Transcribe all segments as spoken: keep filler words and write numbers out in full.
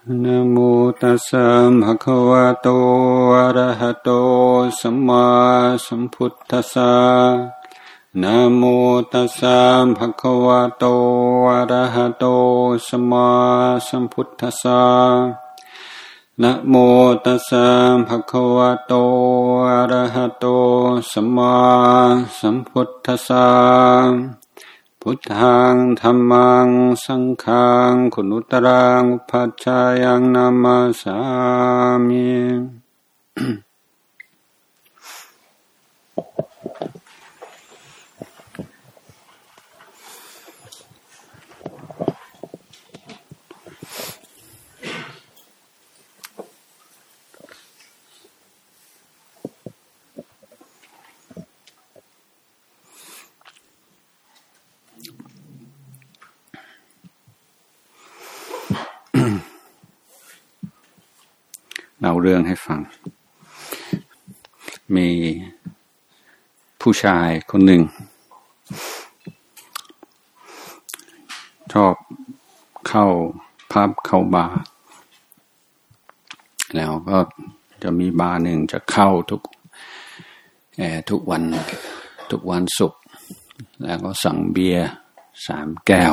นะโมตัสสะภะคะวะโตอะระหะโตสัมมาสัมพุทธัสสะนะโมตัสสะภะคะวะโตอะระหะโตสัมมาสัมพุทธัสสะนะโมตัสสะภะคะวะโตอะระหะโตสัมมาสัมพุทธัสสะพุทธังธัมมังสังฆังคุณุตรังอุปัชฌายังนามาสามิเล่าเรื่องให้ฟังมีผู้ชายคนหนึ่งชอบเข้าพับเข้าบาร์แล้วก็จะมีบาร์หนึ่งจะเข้าทุกเอ่อทุกวันทุกวันศุกร์แล้วก็สั่งเบียร์สามแก้ว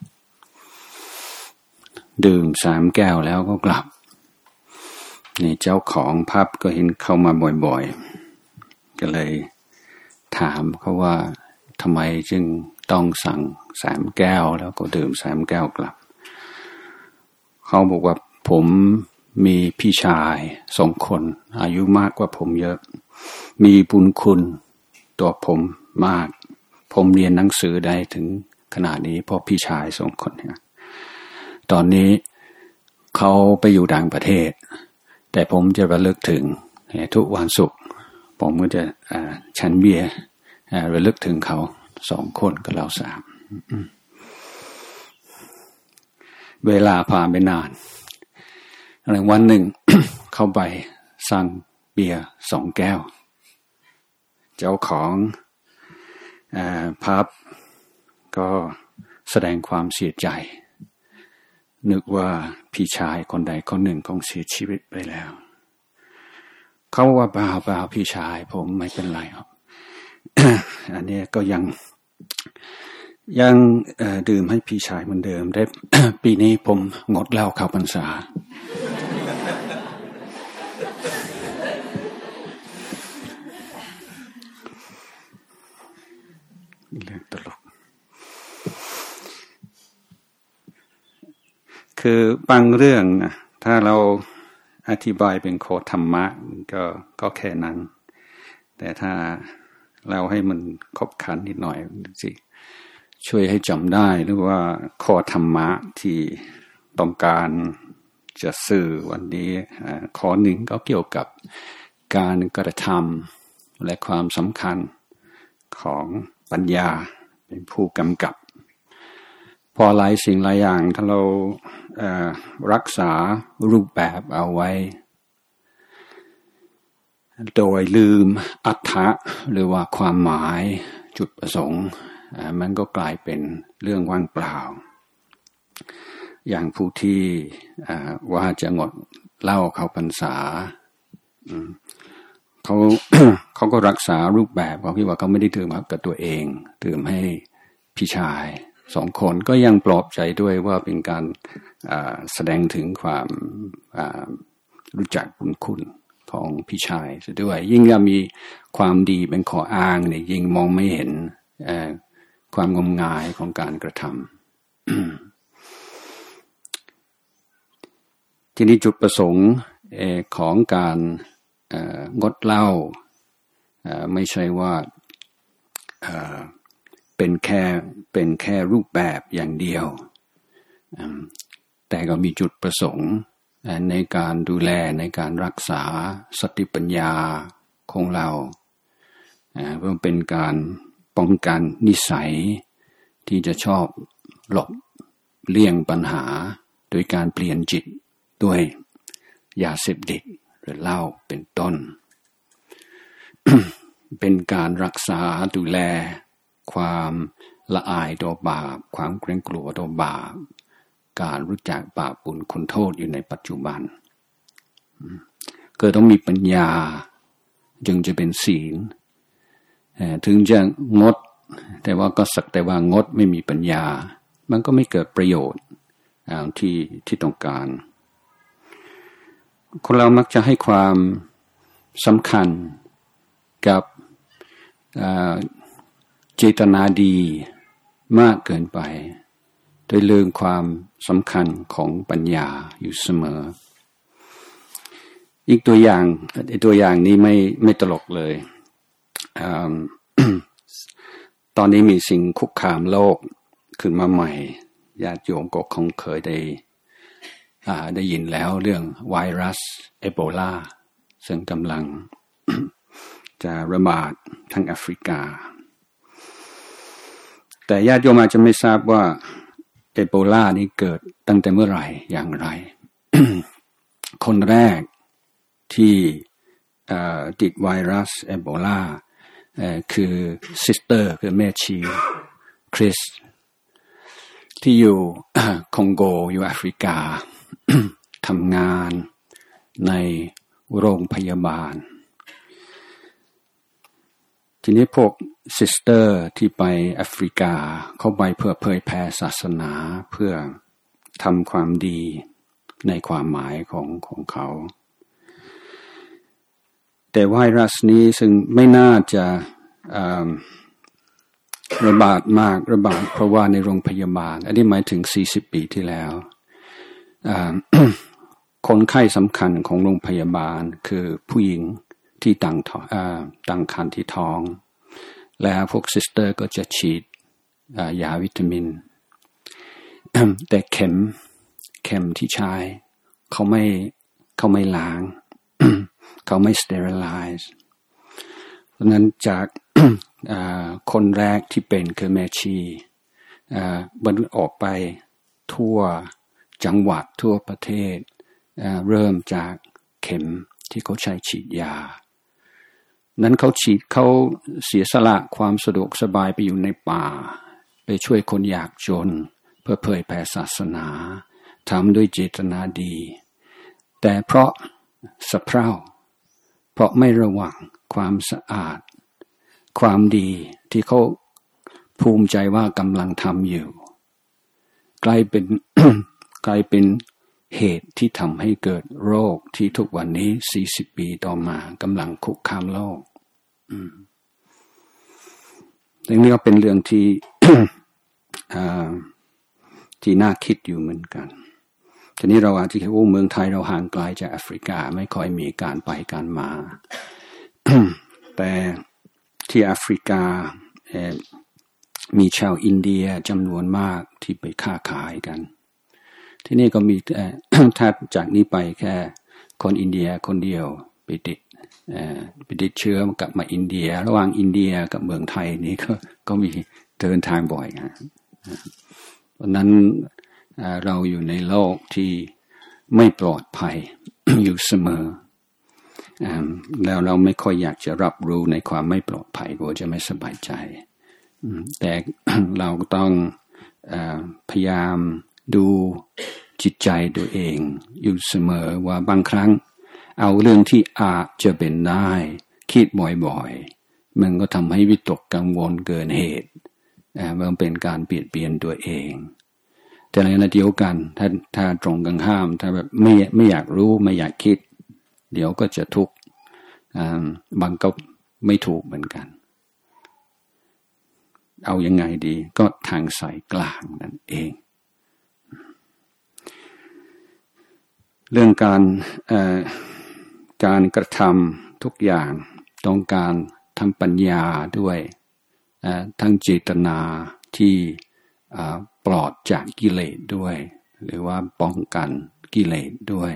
ดื่มสามแก้วแล้วก็กลับนี่เจ้าของพับก็เห็นเข้ามาบ่อยๆก็เลยถามเขาว่าทำไมจึงต้องสั่งสามแก้วแล้วก็ดื่มสามแก้วกลับเขาบอกว่าผมมีพี่ชายสองคนอายุมากกว่าผมเยอะมีบุญคุณตัวผมมากผมเรียนหนังสือได้ถึงขนาดนี้เพราะพี่ชายสองคนเนี่ยตอนนี้เขาไปอยู่ต่างประเทศแต่ผมจะระลึกถึงทุกวันศุกร์ผมก็จะฉันเบียร์ระลึกถึงเขาสองคนกับเราสามเวลาผ่านไปนานวันหนึ่ง เข้าไปสั่งเบียร์สองแก้วเจ้าของพับก็แสดงความเสียใจนึกว่าพี่ชายคนใดคนหนึ่งคงเสียชีวิตไปแล้วเขาว่าเปล่าเปล่าพี่ชายผมไม่เป็นไรครับ อันนี้ก็ยังยังดื่มให้พี่ชายเหมือนเดิมได้ ปีนี้ผมงดเหล้าเข้าพรรษา เรื่องตลกคือบางเรื่องนะถ้าเราอธิบายเป็นโคธรรมะก็ก็แค่นั้นแต่ถ้าเราให้มันครบครันนิดหน่อยสิช่วยให้จำได้หรือว่าข้อธรรมะที่ต้องการจะสื่อวันนี้ข้อหนึ่งก็เกี่ยวกับการกระทำและความสำคัญของปัญญาเป็นผู้กำกับพอหลายสิ่งหลายอย่างถ้าเราเอ่อรักษารูปแบบเอาไว้โดยลืมอรรถะหรือว่าความหมายจุดประสงค์มันก็กลายเป็นเรื่องว่างเปล่าอย่างผู้ที่ว่าจะงดเหล้าเข้าพรรษาเขา เขาก็รักษารูปแบบเขาคิดว่าเขาไม่ได้ดื่มกับตัวเองดื่มให้พี่ชายสองคนก็ยังปลอบใจด้วยว่าเป็นการแสดงถึงความรู้จักบุญคุณของพี่ชายซะด้วยยิ่งจะมีความดีเป็นข้ออ้างเนี่ยยิ่งมองไม่เห็นความงมงายของการกระทำ ทีนี้จุดประสงค์ของการงดเหล้าไม่ใช่ว่าเป็นแค่เป็นแค่รูปแบบอย่างเดียวแต่ก็มีจุดประสงค์ในการดูแลในการรักษาสติปัญญาของเราเพื่อเป็นการป้องกันนิสัยที่จะชอบหลบเลี่ยงปัญหาโดยการเปลี่ยนจิตด้วยยาเสพติดหรือเหล้าเป็นต้น เป็นการรักษาดูแลความละอายต่อบาปความเกรงกลัวต่อบาปการรู้จักบาปบุญคุณโทษอยู่ในปัจจุบันก็ต้องมีปัญญาจึงจะเป็นศีลถึงจะงดแต่ว่าก็สักแต่ว่างดไม่มีปัญญามันก็ไม่เกิดประโยชน์ที่ที่ต้องการคนเรามักจะให้ความสำคัญกับเจตนาดีมากเกินไปโดยลืมความสำคัญของปัญญาอยู่เสมออีกตัวอย่างตัวอย่างนี้ไม่ไม่ตลกเลย ตอนนี้มีสิ่งคุกคามโลกขึ้นมาใหม่ญาติโยมก็คงเคยได้ได้ยินแล้วเรื่องไวรัสเอโบลาซึ่งกำลัง จะระบาดทั้งแอฟริกาแต่ญาติโยมอาจจะไม่ทราบว่าเอโบลานี้เกิดตั้งแต่เมื่อไหร่อย่างไร คนแรกที่ติดไวรัสเอโบลาคือซิสเตอร์คือแม่ชีคริสที่อยู่คองโกอยู่แอฟริกา ทำงานในโรงพยาบาลทีนี้พวกซิสเตอร์ที่ไปแอฟริกาเข้าไปเพื่อเผยแผ่ศาสนาเพื่อทำความดีในความหมายของของเขาแต่ไวรัสนี้ซึ่งไม่น่าจะระบาดมากระบาดเพราะว่าในโรงพยาบาลอันนี้หมายถึงสี่สิบปีที่แล้ว คนไข้สำคัญของโรงพยาบาลคือผู้หญิงที่ตั้งท้องตั้งครรภ์ที่ท้องแล้วพวกซิสเตอร์ก็จะฉีดยาวิตามิน แต่เข็มเข็มที่ใช้เขาไม่เขาไม่ล้าง เขาไม่ sterilize เพราะนั้นจากคนแรกที่เป็นคือแม่ชีบรรลุออกไปทั่วจังหวัดทั่วประเทศเริ่มจากเข็มที่เขาใช้ฉีดยานั้นเขาฉีดเขาเสียสละความสะดวกสบายไปอยู่ในป่าไปช่วยคนยากจนเพื่อเผยแผ่ศาสนาทำด้วยเจตนาดีแต่เพราะสะเพร่าเพราะไม่ระวังความสะอาดความดีที่เขาภูมิใจว่ากำลังทำอยู่กลายเป็น กลายเป็นเหตุที่ทำให้เกิดโรคที่ทุกวันนี้สี่สิบปีต่อมากำลังคุกคามโลกเรื่องนี้ก็เป็นเรื่องที่ ที่น่าคิดอยู่เหมือนกันทีนี้เราอาจจะคิดว่าเมืองไทยเราห่างไกลจากแอฟริกาไม่ค่อยมีการไปการมา แต่ที่แอฟริกามีชาวอินเดียจำนวนมากที่ไปค้าขายกันที่นี่ก็มีถ้าจากนี้ไปแค่คนอินเดียคนเดียวไปติดไปติดเชื้อกลับมาอินเดียระหว่างอินเดียกับเมืองไทยนี้ก็ก็มีเดินทางบ่อยนะเพราะนั้นเราอยู่ในโลกที่ไม่ปลอดภัย อยู่เสมอแล้วเราไม่ค่อยอยากจะรับรู้ในความไม่ปลอดภัยกลัวจะไม่สบายใจแต่ เราก็ต้องพยายามดูจิตใจตัวเองอยู่เสมอว่าบางครั้งเอาเรื่องที่อาจจะเป็นได้คิดบ่อยๆมันก็ทำให้วิตกกังวลเกินเหตุมันเป็นการเปลี่ยนเปลี่ยนตัวเองแต่ในขณะเดียวกันถ้าถ้าตรงกันข้ามถ้าแบบไม่ไม่อยากรู้ไม่อยากคิดเดี๋ยวก็จะทุกข์บางก็ไม่ถูกเหมือนกันเอายังไงดีก็ทางสายกลางนั่นเองเรื่องการการกระทำทุกอย่างต้องการทำปัญญาด้วยทั้งเจตนาที่ปลอดจากกิเลสด้วยหรือว่าป้องกันกิเลสด้วย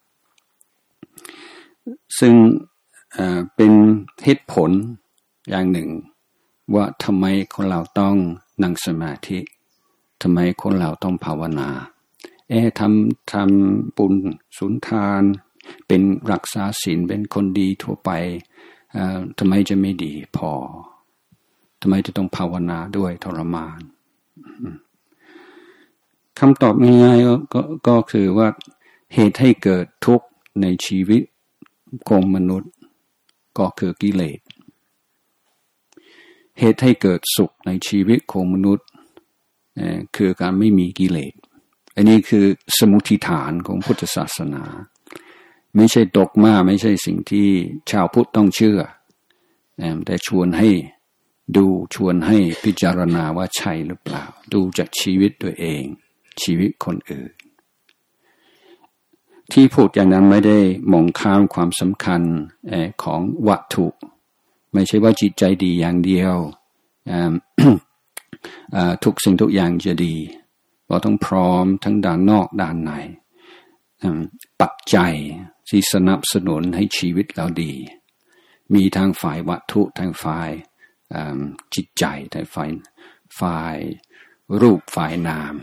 ซึ่งเป็นเหตุผลอย่างหนึ่งว่าทำไมคนเราต้องนั่งสมาธิทำไมคนเราต้องภาวนาเอ๊ะทำทำบุญสุนทานเป็นรักษาศีลเป็นคนดีทั่วไปทำไมจะไม่ดีพอทำไมจะต้องภาวนาด้วยทรมานคคำตอบง่ายๆก็ก็ก็คือว่าเหตุให้เกิดทุกข์ในชีวิตของมนุษย์ก็คือกิเลสเหตุให้เกิดสุขในชีวิตของมนุษย์คือการไม่มีกิเลสอันนี้คือสมุทิฐานของพุทธศาสนาไม่ใช่ดอกมาไม่ใช่สิ่งที่ชาวพุทธต้องเชื่อแต่ชวนให้ดูชวนให้พิจารณาว่าใช่หรือเปล่าดูจากชีวิตตัวเองชีวิตคนอื่นที่พูดอย่างนั้นไม่ได้มองข้ามความสำคัญของวัตถุไม่ใช่ว่าจิตใจดีอย่างเดียว ทุกสิ่งทุกอย่างจะดีเราต้องพร้อมทั้งด้านนอกด้านในปัจจัยที่สนับสนุนให้ชีวิตเราดีมีทางฝ่ายวัตถุทางฝ่ายจิตใจทางฝ่ายฝ่ายรูปฝ่ายนาม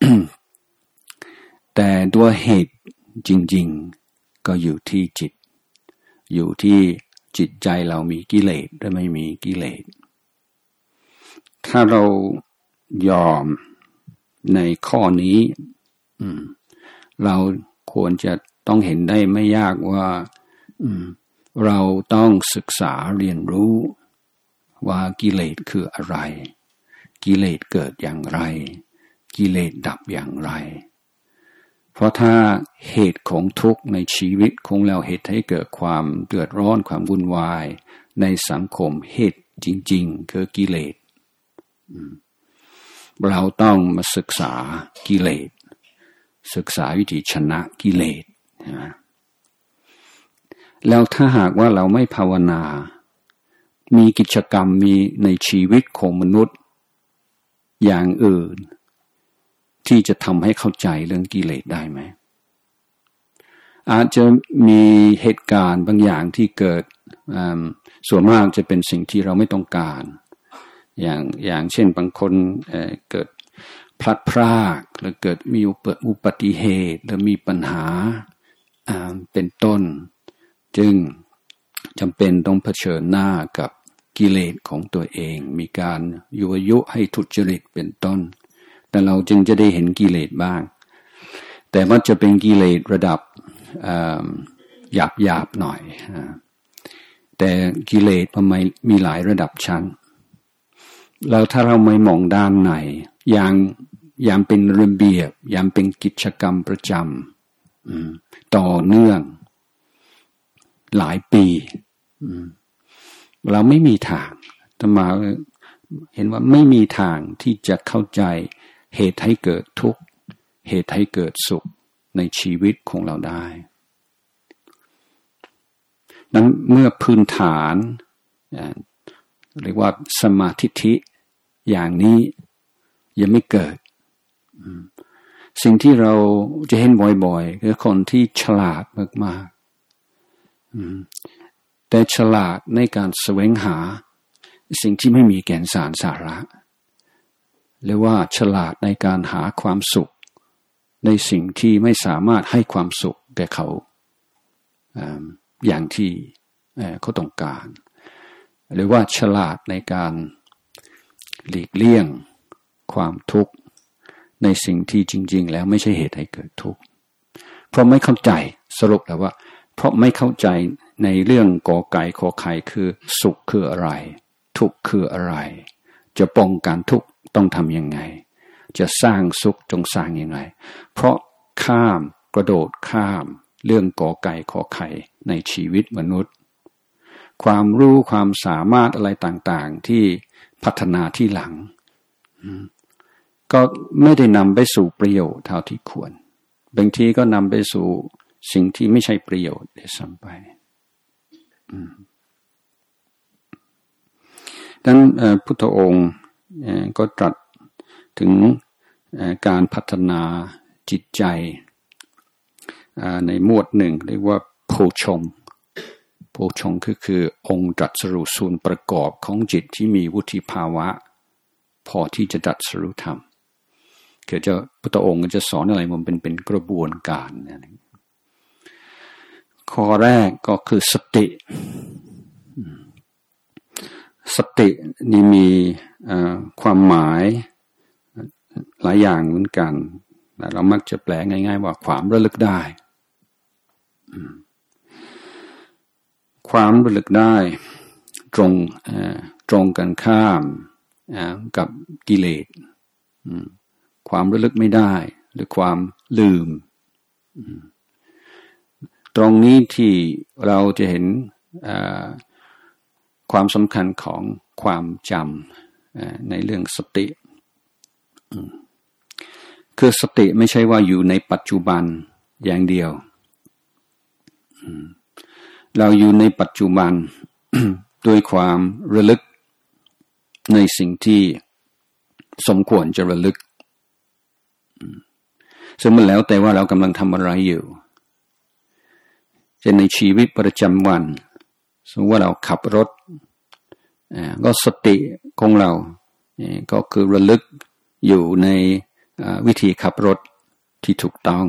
แต่ตัวเหตุจริงๆก็อยู่ที่จิตอยู่ที่จิตใจเรามีกิเลสหรือไม่มีกิเลสถ้าเรายอมในข้อนี้เราควรจะต้องเห็นได้ไม่ยากว่าเราต้องศึกษาเรียนรู้ว่ากิเลสคืออะไรกิเลสเกิดอย่างไรกิเลสดับอย่างไรเพราะถ้าเหตุของทุกข์ในชีวิตของเราเหตุให้เกิดความเดือดร้อนความวุ่นวายในสังคมเหตุจริงๆคือกิเลสเราต้องมาศึกษากิเลสศึกษาวิธีชนะกิเลสนะแล้วถ้าหากว่าเราไม่ภาวนามีกิจกรรมมีในชีวิตของมนุษย์อย่างอื่นที่จะทำให้เข้าใจเรื่องกิเลสได้ไหมอาจจะมีเหตุการณ์บางอย่างที่เกิดส่วนมากจะเป็นสิ่งที่เราไม่ต้องการอย่างอย่างเช่นบางคนเอ่อเกิดพลัดพรากหรือเกิดมีอุบัติเหตุหรือมีปัญหาอ่าเป็นต้นจึงจำเป็นต้องเผชิญหน้ากับกิเลสของตัวเองมีการยั่วยุให้ทุจริตเป็นต้นแต่เราจึงจะได้เห็นกิเลสบ้างแต่ว่าจะเป็นกิเลสระดับหยาบหยาบหน่อยแต่กิเลสมันมีหลายระดับชั้นแล้วถ้าเราไม่มองด้านในอย่างอย่างเป็นระเบียบอย่างเป็นกิจกรรมประจำต่อเนื่องหลายปีเราไม่มีทางแต่มาเห็นว่าไม่มีทางที่จะเข้าใจเหตุให้เกิดทุกข์เหตุให้เกิดสุขในชีวิตของเราได้นั้นเมื่อพื้นฐานเรียกว่าสมาธิทิอย่างนี้ยังไม่เกิดสิ่งที่เราจะเห็นบ่อยๆคือคนที่ฉลาดมากๆแต่ฉลาดในการแสวงหาสิ่งที่ไม่มีแก่นสารสาระหรือว่าฉลาดในการหาความสุขในสิ่งที่ไม่สามารถให้ความสุขแก่เขาอย่างที่เขาต้องการหรือว่าฉลาดในการหลีกเลี่ยงความทุกข์ในสิ่งที่จริงๆแล้วไม่ใช่เหตุให้เกิดทุกข์เพราะไม่เข้าใจสรุปแล้วว่าเพราะไม่เข้าใจในเรื่องกอไก่ขอไข่คือสุขคืออะไรทุกข์คืออะไรจะป้องกันทุกข์ต้องทำยังไงจะสร้างสุขจงสร้างยังไงเพราะข้ามกระโดดข้ามเรื่องกอไก่ขอไข่ในชีวิตมนุษย์ความรู้ความสามารถอะไรต่างๆที่พัฒนาที่หลังก็ไม่ได้นำไปสู่ประโยชน์เท่าที่ควรบางทีก็นำไปสู่สิ่งที่ไม่ใช่ประโยชน์ได้ซ้ำไปดังนั้นพุทธองค์ก็ตรัสถึงการพัฒนาจิตใจในหมวดหนึ่งเรียกว่าโพชงโพชงคือคือองค์ตรัสรู้ส่วนประกอบของจิตที่มีวุฒิภาวะพอที่จะตรัสรู้ธรรมคือจะพุทธองค์จะสอนอะไรมันเป็นเป็นกระบวนการนะข้อแรกก็คือสติสตินี่มีความหมายหลายอย่างเหมือนกันเรามักจะแปลง่ายๆว่าความระลึกได้ความระลึกได้ตรงตรงกันข้ามกับกิเลสความระลึกไม่ได้หรือความลืมตรงนี้ที่เราจะเห็นความสำคัญของความจำในเรื่องสติคือสติไม่ใช่ว่าอยู่ในปัจจุบันอย่างเดียวเราอยู่ในปัจจุบัน ด้วยความระลึกในสิ่งที่สมควรจะระลึกซึ่งมันแล้วแต่ว่าเรากำลังทำอะไรอยู่จะในชีวิตประจำวันสมมติว่าเราขับรถก็สติของเราก็คือระลึกอยู่ในวิธีขับรถที่ถูกต้อง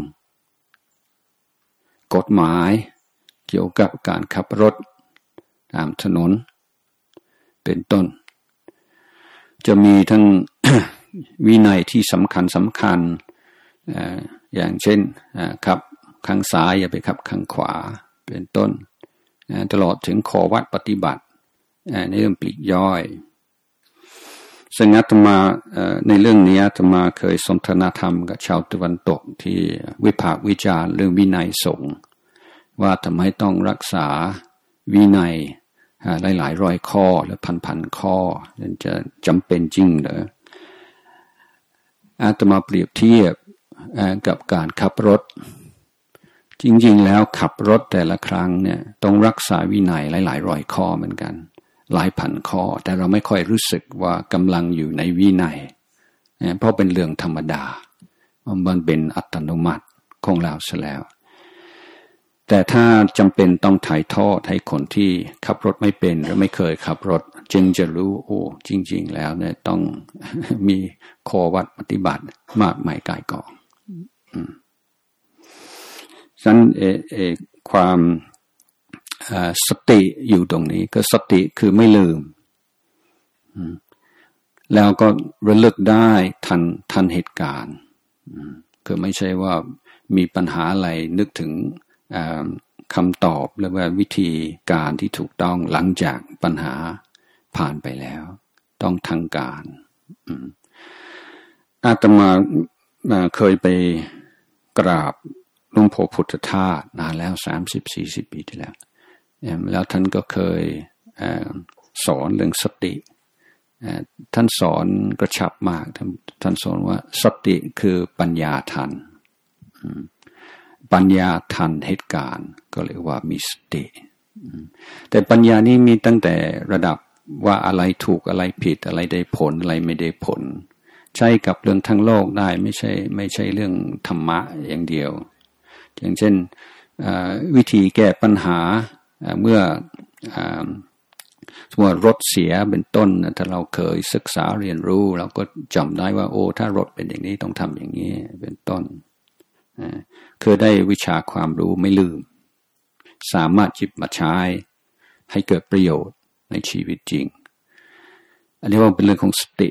กฎหมายเกี่ยวกับการขับรถตามถนนเป็นต้นจะมีทั้ง วินัยที่สำคัญสำคัญอย่างเช่นขับข้างซ้ายอย่าไปขับข้างขวาเป็นต้นตลอดถึงข้อวัดปฏิบัติในเรื่องปลีกย่อยซึ่งอาตมาในเรื่องนี้อาตมาเคยสนทนาธรรมกับชาวตะวันตกที่วิพากษ์วิจารณ์เรื่องวินัยสงฆ์ว่าทำไมต้องรักษาวินัยหลายๆร้อยข้อหรือพันๆข้อมันจะจำเป็นจริงเหรออาตมาเปรียบเทียบกับการขับรถจริงๆแล้วขับรถแต่ละครั้งเนี่ยต้องรักษาวินัยหลายๆร้อยข้อเหมือนกันหลายพันข้อแต่เราไม่ค่อยรู้สึกว่ากำลังอยู่ในวินัยเพราะเป็นเรื่องธรรมดามันเป็นอัตโนมัติของเราซะแล้วแต่ถ้าจำเป็นต้องถ่ายทอดให้คนที่ขับรถไม่เป็นหรือไม่เคยขับรถจึงจะรู้โอ้จริงๆแล้วเนี่ยต้องมีข้อวัดปฏิบัติมากมายกายกองฉะนั้นเอเอความสติอยู่ตรงนี้ก็สติคือไม่ลืมแล้วก็ระลึกได้ทันทันเหตุการณ์คือไม่ใช่ว่ามีปัญหาอะไรนึกถึงคำตอบหรือว่าวิธีการที่ถูกต้องหลังจากปัญหาผ่านไปแล้วต้องทางการอาตมาเคยไปกราบหลวงพ่อพุทธทาสนานแล้วสามสิบสี่สิบปีที่แล้วแล้วท่านก็เคยสอนเรื่องสติท่านสอนกระชับมากท่านสอนว่าสติคือปัญญาทันปัญญาทันเหตุการณ์ก็เรียกว่ามีสติแต่ปัญญานี้มีตั้งแต่ระดับว่าอะไรถูกอะไรผิดอะไรได้ผลอะไรไม่ได้ผลใช้กับเรื่องทั้งโลกได้ไม่ใช่ไม่ใช่เรื่องธรรมะอย่างเดียวอย่างเช่นวิธีแก้ปัญหาเมื่อสมมติรถเสียเป็นต้นถ้าเราเคยศึกษาเรียนรู้เราก็จำได้ว่าโอ้ถ้ารถเป็นอย่างนี้ต้องทำอย่างนี้เป็นต้นคือได้วิชาความรู้ไม่ลืมสามารถจิบมาใช้ให้เกิดประโยชน์ในชีวิตจริงอันนี้ว่าเป็นเรื่องของสติ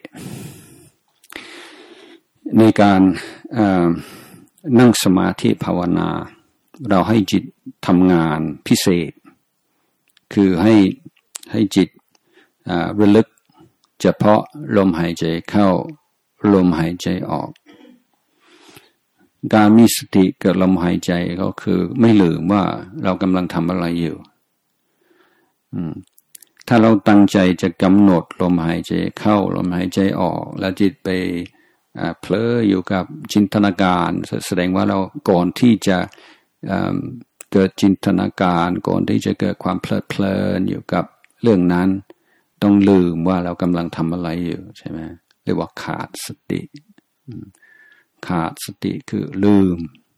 ในการนั่งสมาธิภาวนาเราให้จิตทำงานพิเศษคือให้ให้จิตระลึกเฉพาะลมหายใจเข้าลมหายใจออกการมีสติกับลมหายใจก็คือไม่ลืมว่าเรากำลังทำอะไรอยู่ถ้าเราตั้งใจจะกำหนดลมหายใจเข้าลมหายใจออกแล้วจิตไปเผลออยู่กับจินตนาการแสดงว่าเราก่อนที่จะเกิดจินตนาการก่อนที่จะเกิดความเพลิดเพลินอยู่กับเรื่องนั้นต้องลืมว่าเรากำลังทำอะไรอยู่ใช่ไหมเรียกว่าขาดสติขาดสติคือลืม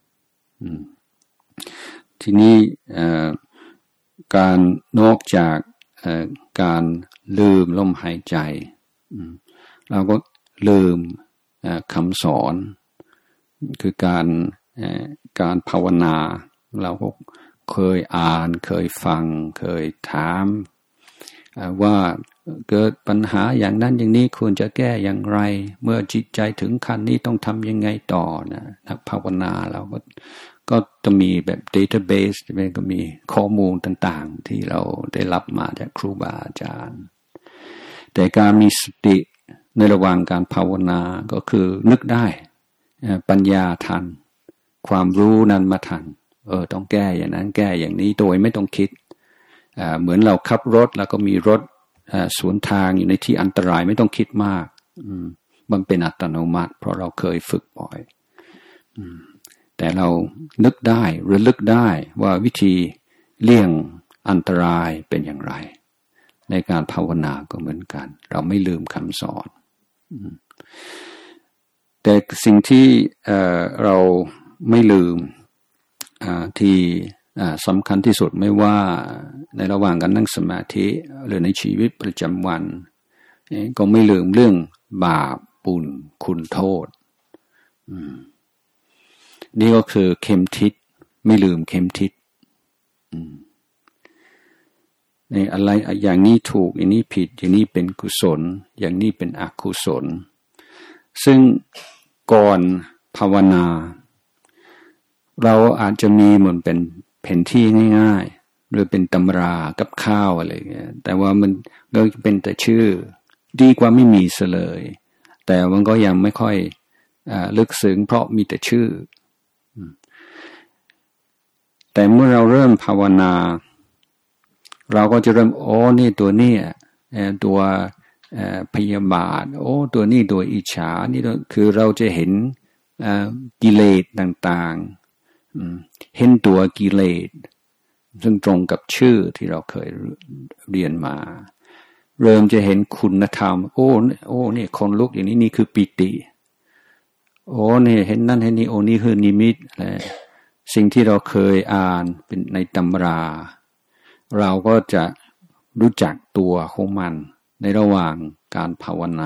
ทีนี้การนอกจากการลืมลมหายใจเราก็ลืมคำสอนคือการการภาวนาเราก็เคยอ่านเคยฟังเคยถามว่าเกิดปัญหาอย่างนั้นอย่างนี้ควรจะแก้อย่างไรเมื่อจิตใจถึงขั้นนี้ต้องทำยังไงต่อนะนักภาวนาเราก็ก็จะมีแบบเดต้าเบสก็มีข้อมูลต่างๆที่เราได้รับมาจากครูบาอาจารย์แต่การมีสติในระหว่างการภาวนาก็คือนึกได้ปัญญาทันความรู้นั้นมาทันเออต้องแก้อย่างนั้นแก้อย่างนี้โดยไม่ต้องคิดเหมือนเราขับรถแล้วก็มีรถสวนทางอยู่ในที่อันตรายไม่ต้องคิดมากมันเป็นอัตโนมัติเพราะเราเคยฝึกบ่อยแต่เรานึกได้ระลึกได้ว่าวิธีเลี่ยงอันตรายเป็นอย่างไรในการภาวนาก็เหมือนกันเราไม่ลืมคำสอนแต่สิ่งที่เราไม่ลืมที่สำคัญที่สุดไม่ว่าในระหว่างการนั่งสมาธิหรือในชีวิตประจำวันก็ไม่ลืมเรื่องบาปบุญคุณโทษนี่ก็คือเข็มทิศไม่ลืมเข็มทิศในอะไรอย่างนี้ถูกอย่างนี้ผิดอย่างนี้เป็นกุศลอย่างนี้เป็นอกุศลซึ่งก่อนภาวนาเราอาจจะมีเหมือนเป็นแผนที่ง่ายๆหรือเป็นตำรากับข้าวอะไรเงี้ยแต่ว่ามันก็เป็นแต่ชื่อดีกว่าไม่มีเสเลยแต่มันก็ยังไม่ค่อยอ่าลึกซึ้งเพราะมีแต่ชื่อแต่เมื่อเราเริ่มภาวนาเราก็จะเริ่มโอ้นี่ตัวนี้ตัวพยาบาทโอ้ตัวนี้ตัวอิจฉานี่คือเราจะเห็นกิเลสต่างๆเห็นตัวกิเลสซึ่งตรงกับชื่อที่เราเคยเรียนมาเริ่มจะเห็นคุณธรรมโอ้โอ้นี่คนลุกอย่างนี้นี่คือปิติโอ้นี่เห็นนั่นเห็นนี่โอ้นี่คือนิมิตอะไรสิ่งที่เราเคยอ่านเป็นในตำราเราก็จะรู้จักตัวของมันในระหว่างการภาวนา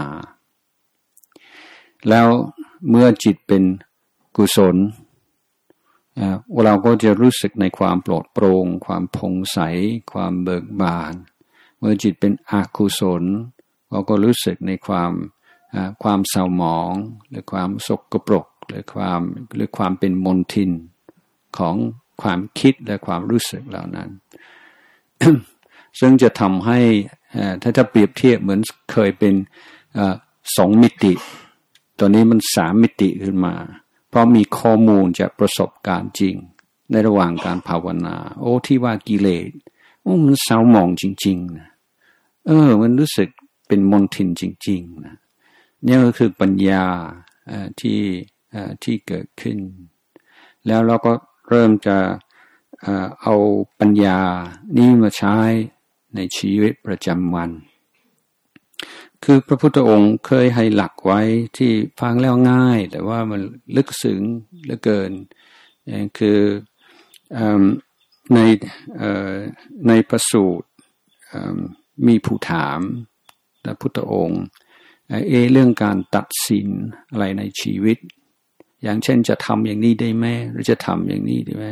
แล้วเมื่อจิตเป็นกุศลเราก็จะรู้สึกในความปลอดโปร่งความผ่องใสความเบิกบานเมื่อจิตเป็นอกุศลเราก็รู้สึกในความความเศร้าหมองหรือความสกปรกหรือความหรือความเป็นมลทินของความคิดและความรู้สึกเหล่านั้น ซึ่งจะทำให้ถ้าจะเปรียบเทียบเหมือนเคยเป็นสองมิติตอนนี้มันสามมิติขึ้นมาเพราะมีข้อมูลจากประสบการณ์จริงในระหว่างการภาวนาโอ้ที่ว่ากิเลสโอ้มันเศร้าหมองจริงๆนะเออมันรู้สึกเป็นมลทินจริงๆนะนี่ก็คือปัญญาที่ที่เกิดขึ้นแล้วเราก็เริ่มจะเอาปัญญานี้มาใช้ในชีวิตประจำวันคือพระพุทธองค์เคยให้หลักไว้ที่ฟังแล้วง่ายแต่ว่ามันลึกซึ้งเหลือเกินคือในในพระสูตรมีผู้ถามพระพุทธองค์เอเรื่องการตัดสินอะไรในชีวิตอย่างเช่นจะทำอย่างนี้ได้ไหมหรือจะทำอย่างนี้ได้ไหม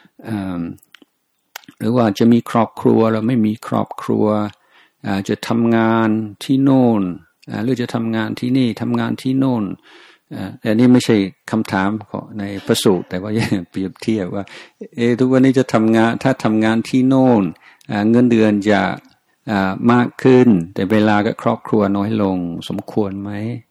หรือว่าจะมีครอบครัวเราไม่มีครอบครัวจะทำงานที่โน่นหรือจะทำงานที่นี่ทำงานที่โน่นแต่นี่ไม่ใช่คำถามของในพระสูตรแต่ว่าเปรียบเทียบว่าเออทุกวันนี้จะทำงานถ้าทำงานที่โน่นเงินเดือนจะมากขึ้นแต่เวลากับครอบครัวน้อยลงสมควรไหม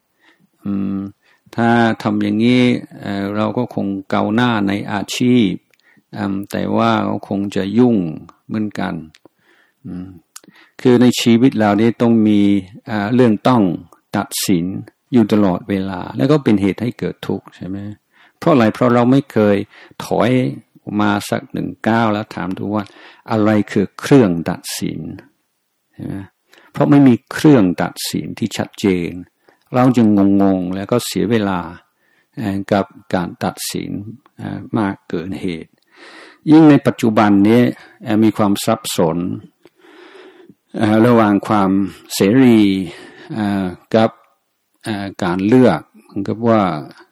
ถ้าทำอย่างนี้เราก็คงเก้าวหน้าในอาชีพแต่ว่าก็คงจะยุ่งเหมือนกันคือในชีวิตเราเนี่ยต้องมีเรื่องต้องตัดสินอยู่ตลอดเวลาแล้วก็เป็นเหตุให้เกิดทุกข์ใช่ไหมเพราะอะไรเพราะเราไม่เคยถอยมาสักหนึ่งก้าวแล้วถามดูว่าอะไรคือเครื่องตัดสินใช่ไหมเพราะไม่มีเครื่องตัดสินที่ชัดเจนเราจึงงงๆแล้วก็เสียเวลากับการตัดสินมากเกินเหตุยิ่งในปัจจุบันนี้มีความซับซ้อนระหว่างความเสรีกับการเลือกเหมือนกับว่า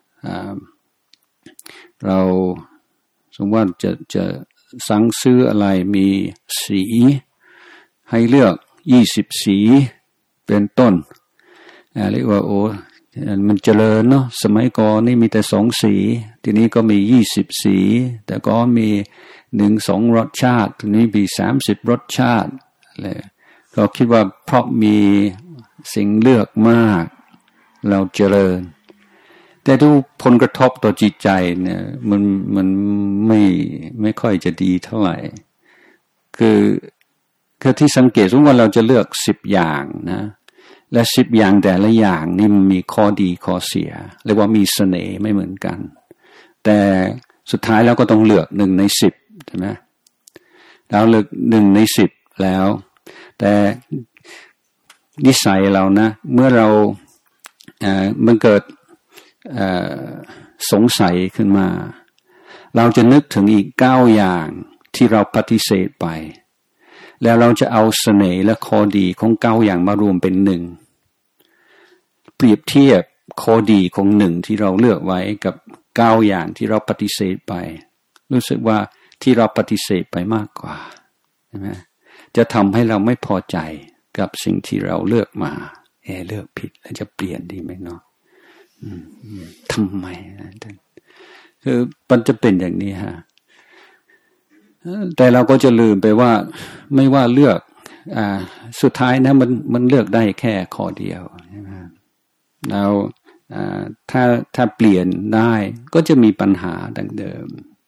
เราสมมติว่าจะจะสั่งซื้ออะไรมีสีให้เลือกยี่สิบสีเป็นต้นเรียกว่าโอ้มันเจริญเนาะสมัยก่อนนี่มีแต่สองสีทีนี้ก็มียี่สิบสีแต่ก็มีหนึ่งสองรสชาติทีนี้มีสามสิบรสชาติเลยเราคิดว่าเพราะมีสิ่งเลือกมากเราเจริญแต่ดูผลกระทบต่อจิตใจเนี่ยมันมันไม่ไม่ค่อยจะดีเท่าไหร่คือคือที่สังเกตสมมติว่าเราจะเลือกสิบอย่างนะและสิบอย่างแต่ละอย่างนี่มันมีข้อดีข้อเสียเรียกว่ามีเสน่ห์ไม่เหมือนกันแต่สุดท้ายเราก็ต้องเลือกหนึ่งในสิบใช่ไหมเราเลือกหนึ่งในสิบแล้วแต่นิสัยเรานะเมื่อเราเอ่อมันเกิดเอ่อสงสัยขึ้นมาเราจะนึกถึงอีกเก้าอย่างที่เราปฏิเสธไปแล้วเราจะเอาเสน่ห์และข้อดีของเก้าอย่างมารวมเป็นหนึ่งเปรียบเทียบข้อดีของหนึ่งที่เราเลือกไว้กับเก้าอย่างที่เราปฏิเสธไปรู้สึกว่าที่เราปฏิเสธไปมากกว่าใช่ไหมจะทำให้เราไม่พอใจกับสิ่งที่เราเลือกมาเออเลือกผิดแล้วจะเปลี่ยนดีไหมเนาะทำไมคือมันจะเป็นอย่างนี้ฮะแต่เราก็จะลืมไปว่าไม่ว่าเลือกอ่าสุดท้ายนะมันมันเลือกได้แค่ข้อเดียวใช่ไหมเราอ่าถ้าถ้าเปลี่ยนได้ก็จะมีปัญหาดังเดิม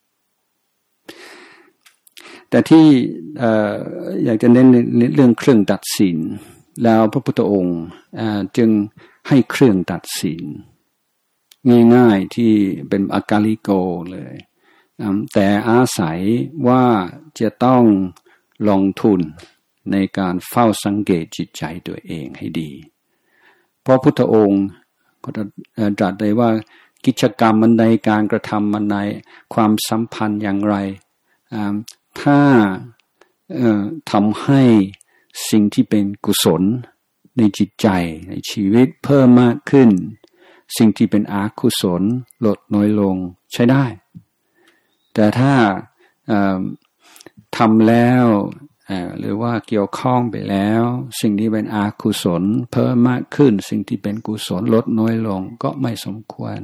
แต่ที่เอ่ออยากจะเน้นในเรื่องเครื่องตัดสินแล้วพระพุทธองค์อ่าจึงให้เครื่องตัดสินง่ายๆที่เป็นอากาลิโกเลยแต่อาศัยว่าจะต้องลงทุนในการเฝ้าสังเกตจิตใจตัวเองให้ดีเพราะพุทธองค์ก็ตรัสเลยว่ากิจกรรมมันใดการกระทำมันใดความสัมพันธ์อย่างไรถ้าทำให้สิ่งที่เป็นกุศลในจิตใจในชีวิตเพิ่มมากขึ้นสิ่งที่เป็นอกุศลลดน้อยลงใช้ได้แต่ถ้าทำแล้วหรือว่าเกี่ยวข้องไปแล้วสิ่งที่เป็นอกุศลเพิ่มมากขึ้นสิ่งที่เป็นกุศลลดน้อยลงก็ไม่สมควร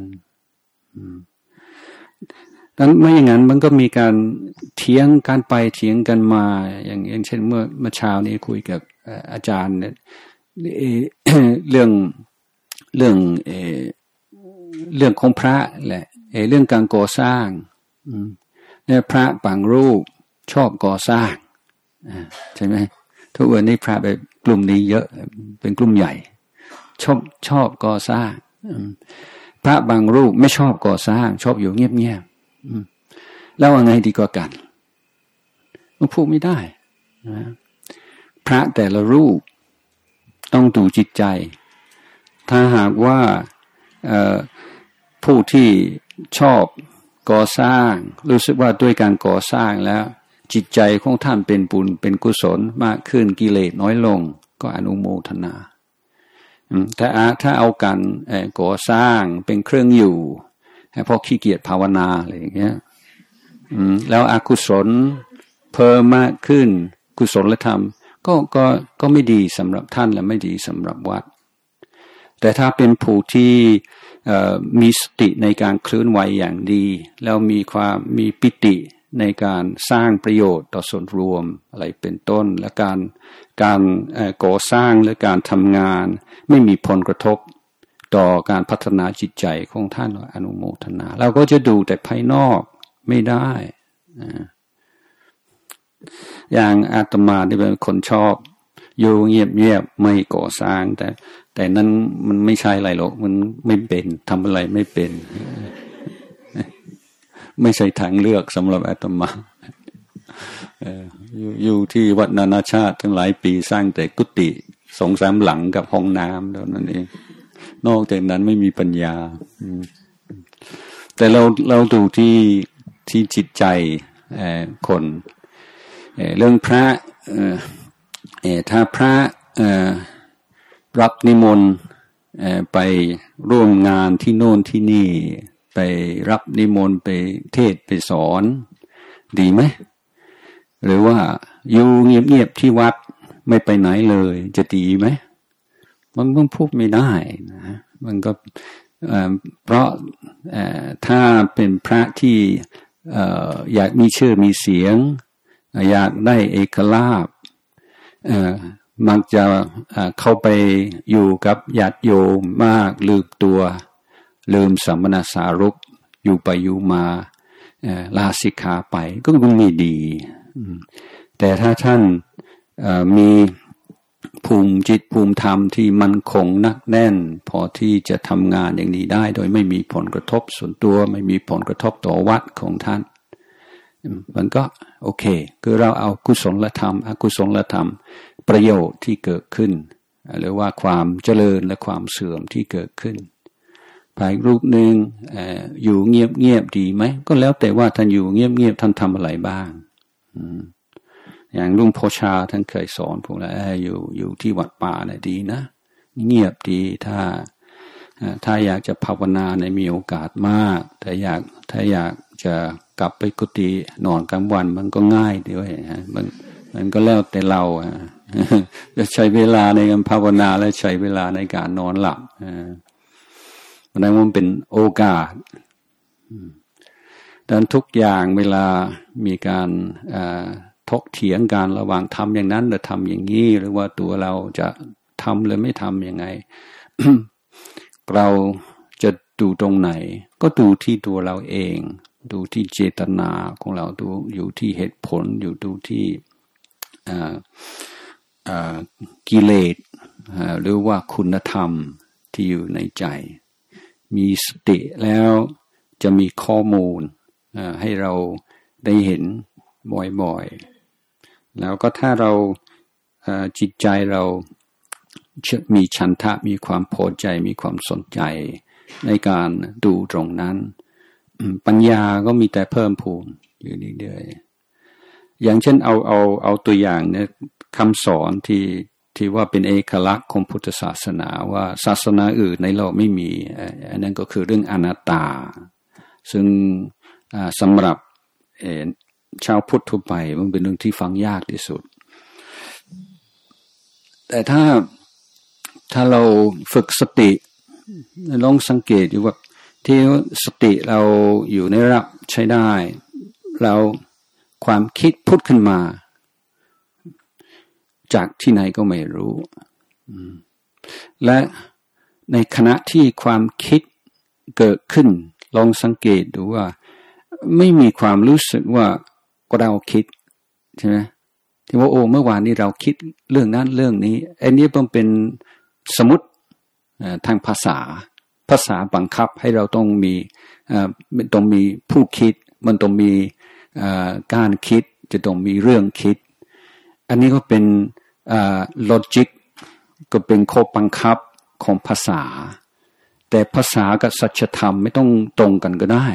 ดังนั้นไม่อย่างนั้นมันก็มีการเถียงกันไปเถียงกันมาอย่างอย่างเช่นเมื่อเมื่อเช้านี้คุยกับอาจารย์เนี่ยเรื่องเรื่องเออเรื่องของพระแหละเออเรื่องการก่อสร้างเนี่ยพระบางรูปชอบก่อสร้างใช่ไหมทุกวันนี้พระแบบกลุ่มนี้เยอะเป็นกลุ่มใหญ่ชอบชอบก่อสร้างพระบางรูปไม่ชอบก่อสร้างชอบอยู่เงียบๆแล้วว่าไงดีกว่ากันมันพูดไม่ได้นะพระแต่ละรูปต้องดูจิตใจถ้าหากว่าผู้ที่ชอบก่อสร้างรู้สึกว่าด้วยการก่อสร้างแล้วจิตใจของท่านเป็นบุญเป็นกุศลมากขึ้นกิเลสน้อยลงก็อนุโมทนาถ้าถ้าเอาการก่อสร้างเป็นเครื่องอยู่เพราะขี้เกียจภาวนาอะไรอย่างเงี้ยแล้วอกุศลเพิ่มมากขึ้นกุศลธรรมก็ก็ก็ไม่ดีสำหรับท่านและไม่ดีสำหรับวัดแต่ถ้าเป็นผู้ที่มีสติในการเคลื่อนไหวอย่างดีแล้วมีความมีปิติในการสร้างประโยชน์ต่อส่วนรวมอะไรเป็นต้นและการการก่อสร้างและการทำงานไม่มีผลกระทบต่อการพัฒนาจิตใจของท่านอนุโมทนาเราก็จะดูแต่ภายนอกไม่ได้อย่างอาตมาที่เป็นคนชอบอยู่เงียบๆไม่ก่อสร้างแต่แต่นั้นมันไม่ใช่อะไรหรอกมันไม่เป็นทำอะไรไม่เป็นไม่ใช่ทางเลือกสำหรับอาตมาอยู่อยู่ที่วัดนานาชาติทั้งหลายปีสร้างแต่กุฏิสองสามหลังกับห้องน้ำเท่านั้นเองนอกจากนั้นไม่มีปัญญาแต่เราเราดูที่ที่จิตใจคนเรื่องพระถ้าพระรับนิมนต์ไปร่วมงานที่โน่นที่นี่ไปรับนิมนต์ไปเทศไปสอนดีไหมหรือว่าอยู่เงียบๆที่วัดไม่ไปไหนเลยจะดีไหมมันมันพูดไม่ได้นะมันก็เพราะถ้าเป็นพระที่อยากมีชื่อมีเสียงอยากได้เอกลาภมักจะเข้าไปอยู่กับญาติโยมมากลืมตัวลืมสัมมนาสารุปอยู่ไปอยู่มาลาสิกขาไปก็คงไม่ดีแต่ถ้าท่านมีภูมิจิตภูมิธรรมที่มั่นคงนักแน่นพอที่จะทำงานอย่างนี้ได้โดยไม่มีผลกระทบส่วนตัวไม่มีผลกระทบต่อวัดของท่านมันก็โอเคคือเราเอากุศลธรรมอกุศลธรรมประโยชน์ที่เกิดขึ้นหรือว่าความเจริญและความเสื่อมที่เกิดขึ้นภายรูปหนึ่ง อ, อยู่เงียบๆดีไหมก็แล้วแต่ว่าท่านอยู่เงียบๆท่านทำอะไรบ้างอย่างลุงโพชาท่านเคยสอนพวกเราอยู่อยู่ที่วัดป่าเนี่ยดีนะเงียบดีถ้าถ้าอยากจะภาวนาในมีโอกาสมากแต่อยากถ้าอยากจะกลับไปกุฏินอนกลางวันมันก็ง่ายด้วยมันมันก็แล้วแต่เราจะใช้เวลาในการภาวนาและใช้เวลาในการนอนหลับเพราะนั้นมันเป็นโอกาสดังนั้นทุกอย่างเวลามีการถกเถียงกันระหว่างทำอย่างนั้นหรือทำอย่างนี้หรือว่าตัวเราจะทำหรือไม่ทำยังไง เราจะดูตรงไหนก็ดูที่ตัวเราเองดูที่เจตนาของเราดูอยู่ที่เหตุผลอยู่ดูที่กิเลสหรือว่าคุณธรรมที่อยู่ในใจมีสติแล้วจะมีข้อมูลให้เราได้เห็นบ่อยๆแล้วก็ถ้าเราจิตใจเรามีฉันทะมีความพอใจมีความสนใจในการดูตรงนั้นปัญญาก็มีแต่เพิ่มพูนอยู่เรื่อยๆอย่างเช่นเอาเอาเอาตัวอย่างเนี่ยคำสอนที่ที่ว่าเป็นเอกลักษณ์ของพุทธศาสนาว่าศาสนาอื่นในโลกไม่มีอันนั้นก็คือเรื่องอนัตตาซึ่งสำหรับชาวพุทธทั่วไปมันเป็นเรื่องที่ฟังยากที่สุดแต่ถ้าถ้าเราฝึกสติลองสังเกตอยู่ว่าที่สติเราอยู่ในระดับใช้ได้เราความคิดพุทธขึ้นมาจากที่ไหนก็ไม่รู้และในขณะที่ความคิดเกิดขึ้นลองสังเกตดูว่าไม่มีความรู้สึกว่าเราคิดใช่ไหมที่ว่าโอ้เมื่อวานนี้เราคิดเรื่องนั้นเรื่องนี้อันนี้มันเป็นสมมุติทางภาษาภาษาบังคับให้เราต้องมีต้องมีผู้คิดมันต้องมีการคิดจะต้องมีเรื่องคิดอันนี้ก็เป็นลอจิกก็เป็นข้อบังคับของภาษาแต่ภาษากับสัจธรรมไม่ต้องตรงกันก็ได้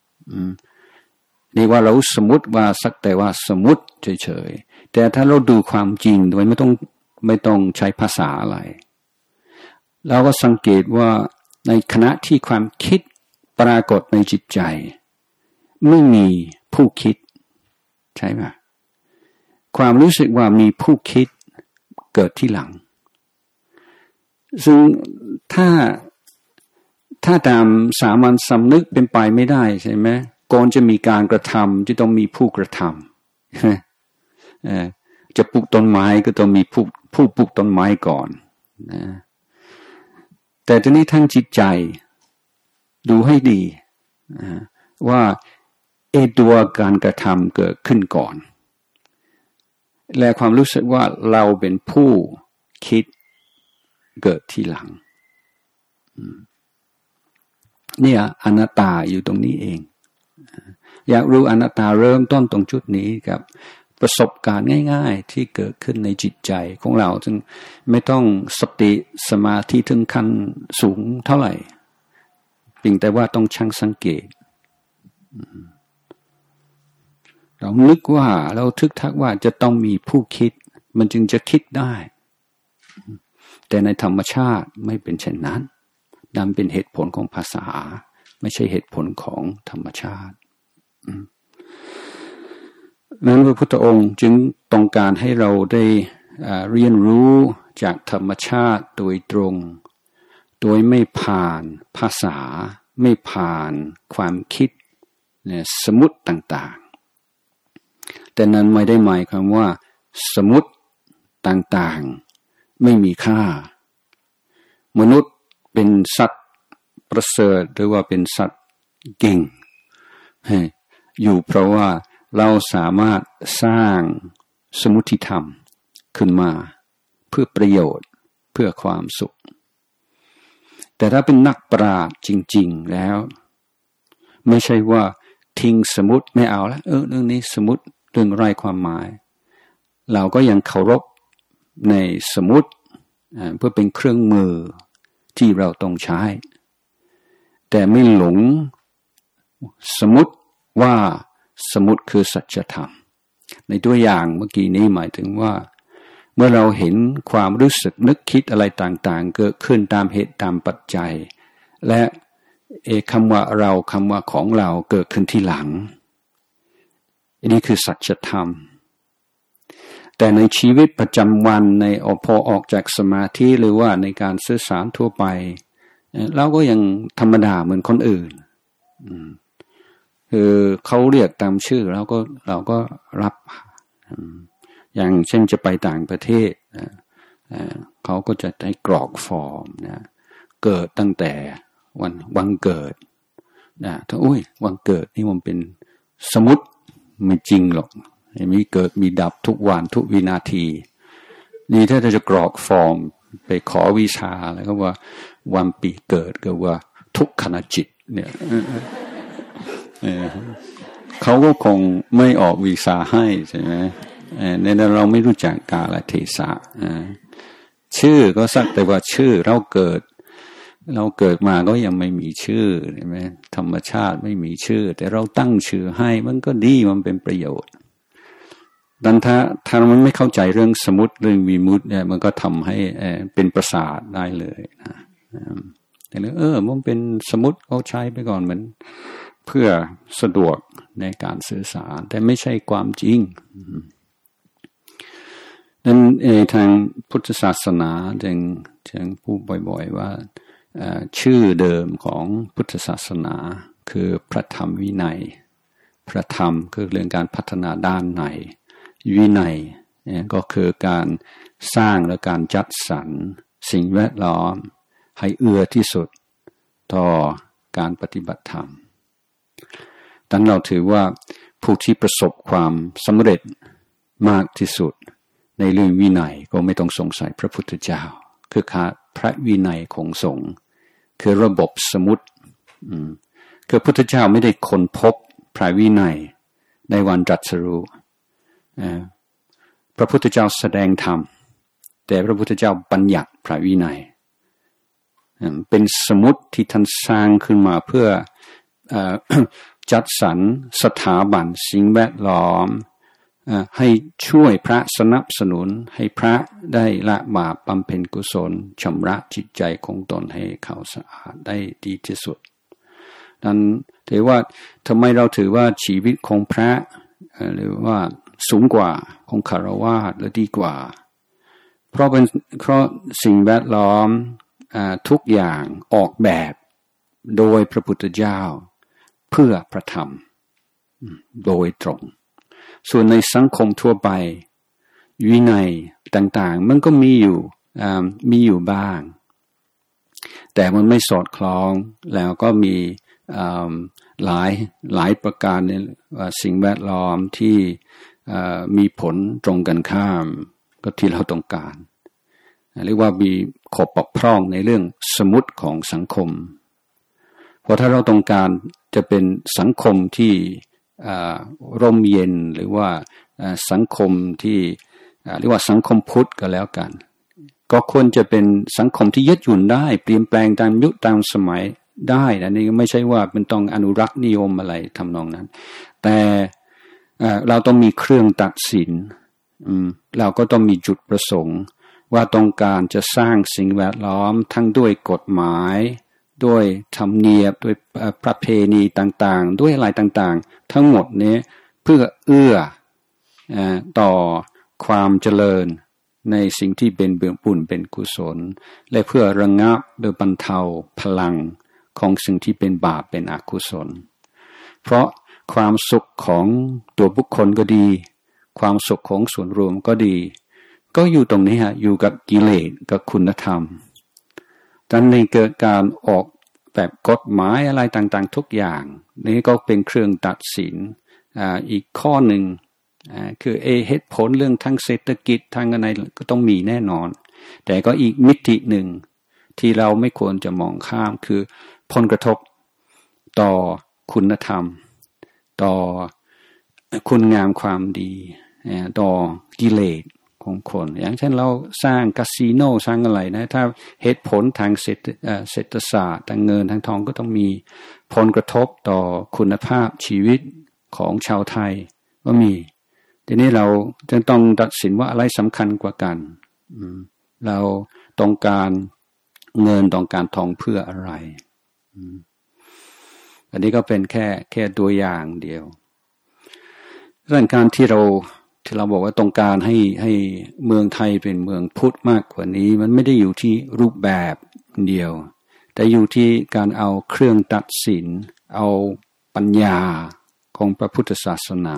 นี่ว่าเราสมมุติว่าสักแต่ว่าสมมุติเฉยๆแต่ถ้าเราดูความจริงโดยไม่ต้องไม่ต้องใช้ภาษาอะไรเราก็สังเกตว่าในขณะที่ความคิดปรากฏในจิตใจไม่มีผู้คิดใช่ไหมความรู้สึกว่ามีผู้คิดเกิดที่หลังซึ่งถ้าถ้าตามสามัญสำนึกเป็นไปไม่ได้ใช่ไหมก่อนจะมีการกระทำจะต้องมีผู้กระทำจะปลูกต้นไม้ก็ต้องมีผู้ผู้ปลูกต้นไม้ก่อนนะแต่ทีนี้ทั้งจิตใจดูให้ดีว่าเอตัวการกระทำเกิดขึ้นก่อนและความรู้สึกว่าเราเป็นผู้คิดเกิดทีหลังเนี่ยอนัตตาอยู่ตรงนี้เองอยากรู้อนัตตาเริ่มต้นตรงจุดนี้กับประสบการณ์ง่ายๆที่เกิดขึ้นในจิตใจของเราซึ่งไม่ต้องสติสมาธิถึงขั้นสูงเท่าไหร่เพียงแต่ว่าต้องช่างสังเกตเรานึกว่าเราทึกทักว่าจะต้องมีผู้คิดมันจึงจะคิดได้แต่ในธรรมชาติไม่เป็นเช่นนั้นนั่นเป็นเหตุผลของภาษาไม่ใช่เหตุผลของธรรมชาตินั้นพระพุทธองค์จึงต้องการให้เราได้เรียนรู้จากธรรมชาติโดยตรงโดยไม่ผ่านภาษาไม่ผ่านความคิดเนี่ยสมมุติต่างๆแต่นั้นไม่ได้หมายความว่าสมมุติต่างๆไม่มีค่ามนุษย์เป็นสัตว์ประเสริฐหรือว่าเป็นสัตว์เก่งอยู่เพราะว่าเราสามารถสร้างสมมุติธรรมขึ้นมาเพื่อประโยชน์เพื่อความสุขแต่ถ้าเป็นนักปราชญ์จริงๆแล้วไม่ใช่ว่าทิ้งสมมุติไม่เอาแล้วเออเรื่องนี้สมมุติเรื่องไร้ความหมายเราก็ยังเคารพในสมมุติเพื่อเป็นเครื่องมือที่เราต้องใช้แต่ไม่หลงสมมุติว่าสมมุติคือสัจธรรมในตัวอย่างเมื่อกี้นี้หมายถึงว่าเมื่อเราเห็นความรู้สึกนึกคิดอะไรต่างๆเกิดขึ้นตามเหตุตามปัจจัยและเอคำว่าเราคำว่าของเราเกิดขึ้นที่หลังอันนี้คือสัจธรรมแต่ในชีวิตประจำวันในพอออกจากสมาธิหรือว่าในการสื่อสารทั่วไปเราก็ยังธรรมดาเหมือนคนอื่นคือเขาเรียกตามชื่อเราก็เราก็รับอย่างเช่นจะไปต่างประเทศเขาก็จะได้กรอกฟอร์มนะเกิดตั้งแต่วันวันเกิดนะถ้าอุ้ยวันเกิดนี่มันเป็นสมมุติไม่จริงหรอกมีเกิดมีดับทุกวันทุกวินาทีนี่ถ้าจะกรอกฟอร์มไปขอวิชาแล้วก็ว่าวันปีเกิดก็ว่าทุกขณะจิตเนี่ยเขาก็คงไม่ออกวีซ่าให้ใช่ไหมในนั้นเราไม่รู้จักกาลเทศะชื่อก็สักแต่ว่าชื่อเราเกิดเราเกิดมาก็ยังไม่มีชื่อใช่ไหมธรรมชาติไม่มีชื่อแต่เราตั้งชื่อให้มันก็ดีมันเป็นประโยชน์ดังถ้าถ้ามันไม่เข้าใจเรื่องสมุติเรื่องวิมุตติเนี่ยมันก็ทำให้เป็นประสาทได้เลยนะแต่เรื่องเออมันเป็นสมุติเขาใช้ไปก่อนเหมือนเพื่อสะดวกในการสื่อสารแต่ไม่ใช่ความจริงนั้นทางพุทธศาสนาจึงจึงพูดบ่อยๆว่าชื่อเดิมของพุทธศาสนาคือพระธรรมวินัยพระธรรมคือเรื่องการพัฒนาด้านในวินัยก็คือการสร้างและการจัดสรรสิ่งแวดล้อมให้เอื้อที่สุดต่อการปฏิบัติธรรมดังเราถือว่าผู้ที่ประสบความสำเร็จมากที่สุดในเรื่องวินัยก็ไม่ต้องสงสัยพระพุทธเจ้าคือขาดพระวินัยของสงฆ์คือระบบสมุติคือพระพุทธเจ้าไม่ได้ค้นพบพระวินัยในวันตรัสรู้พระพุทธเจ้าแสดงธรรมแต่พระพุทธเจ้าบัญญัติพระวินัยเป็นสมุติที่ท่านสร้างขึ้นมาเพื่อจัดสรรสถาบันสิ่งแวดล้อมให้ช่วยพระสนับสนุนให้พระได้ละบาปบำเพ็ญกุศลชำระจิตใจของตนให้เขาสะอาดได้ดีที่สุดนั้นถือว่าทำไมเราถือว่าชีวิตของพระหรือว่าสูงกว่าของคฤหัสถ์หรือดีกว่าเพราะเป็นเพราะสิ่งแวดล้อมทุกอย่างออกแบบโดยพระพุทธเจ้าเพื่อพระธรรมโดยตรงส่วนในสังคมทั่วไปวินัยต่างๆมันก็มีอยู่มีอยู่บ้างแต่มันไม่สอดคล้องแล้วก็มีหลายหลายประการในสิ่งแวดล้อมที่มีผลตรงกันข้ามกับที่เราต้องการเรียกว่ามีขบบกพร่องในเรื่องสมมุติของสังคมเพราะถ้าเราต้องการจะเป็นสังคมที่ร่มเย็นหรือว่าสังคมที่เรียกว่าสังคมพุทธก็แล้วกันก็ควรจะเป็นสังคมที่ยืดหยุ่นได้เปลี่ยนแปลงตามยุคตามสมัยได้นะนี่ไม่ใช่ว่าเป็นต้องอนุรักษ์นิยมอะไรทำนองนั้นแต่เราต้องมีเครื่องตัดสินเราก็ต้องมีจุดประสงค์ว่าต้องการจะสร้างสิ่งแวดล้อมทั้งด้วยกฎหมายด้วยธรรมเนียมด้วยประเพณีต่างๆด้วยอะไรต่างๆทั้งหมดนี้เพื่อเอื้อต่อความเจริญในสิ่งที่เป็นเบื้องบุญเป็นกุศลและเพื่อระงับหรือบรรเทาพลังของสิ่งที่เป็นบาปเป็นอกุศลเพราะความสุขของตัวบุคคลก็ดีความสุขของส่วนรวมก็ดีก็อยู่ตรงนี้ฮะอยู่กับกิเลสกับคุณธรรมดังนั้นในเกิดการออกแบบกฎหมายอะไรต่างๆทุกอย่างนี่ก็เป็นเครื่องตัดสินอ่าอีกข้อหนึ่งอ่าคือเอเหตุผลเรื่องทางเศรษฐกิจทางอะไรก็ต้องมีแน่นอนแต่ก็อีกมิติหนึ่งที่เราไม่ควรจะมองข้ามคือผลกระทบต่อคุณธรรมต่อคุณงามความดีต่อกิเลสของคนอย่างเช่นเราสร้างคาสิโนสร้างอะไรนะถ้าเหตุผลทางเศรษฐเศรษฐศาสตร์ทางเงินทางทองก็ต้องมีผลกระทบต่อคุณภาพชีวิตของชาวไทยก็มีทีนี้เราจะต้องตัดสินว่าอะไรสำคัญกว่ากันเราต้องการเงินต้องการทองเพื่ออะไรอันนี้ก็เป็นแค่แค่ตัวอย่างเดียวเรื่องการที่เราที่เราบอกว่าต้องการให้ให้เมืองไทยเป็นเมืองพุทธมากกว่านี้มันไม่ได้อยู่ที่รูปแบบเดียวแต่อยู่ที่การเอาเครื่องตัดสินเอาปัญญาของพระพุทธศาสนา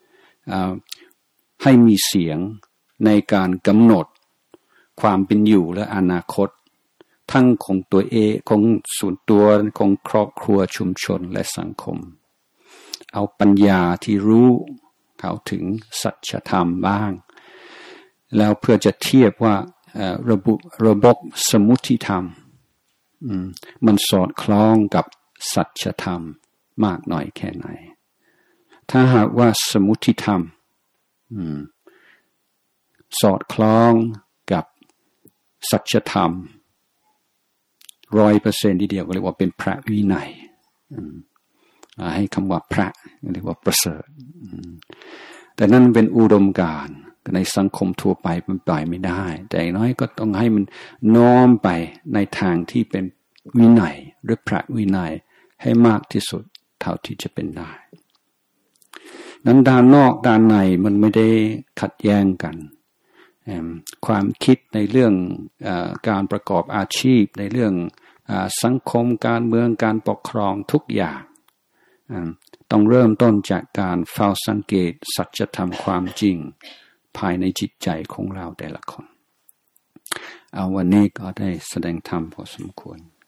ให้มีเสียงในการกำหนดความเป็นอยู่และอนาคตทั้งของตัวเองของส่วนตัวของครอบครัวชุมชนและสังคมเอาปัญญาที่รู้เข้าถึงสัจธรรมบ้างแล้วเพื่อจะเทียบว่าระบบระบบสมุติธรรมมันสอดคล้องกับสัจธรรมมากน้อยแค่ไหนถ้าหากว่าสมุติธรรมสอดคล้องกับสัจธรรมร้อยเปอร์เซ็นต์ทีเดียวก็เรียกว่าเป็นพระวินัยให้คำว่าพระเรียกว่าประเสริฐแต่นั่นเป็นอุดมการณ์ในสังคมทั่วไปมันปล่อยไม่ได้แต่น้อยก็ต้องให้มันน้อมไปในทางที่เป็นวินัยหรือพระวินัยให้มากที่สุดเท่าที่จะเป็นได้นั้นด้านนอกด้านในมันไม่ได้ขัดแย้งกันความคิดในเรื่องเอ่อการประกอบอาชีพในเรื่องเอ่อสังคมการเมืองการปกครองทุกอย่างต้องเริ่มต้นจากการเฝ้าสังเกตสัจธรรมความจริงภายในจิตใจของเราแต่ละคนเอาวันนี้ก็ได้แสดงธรรมพอสมควร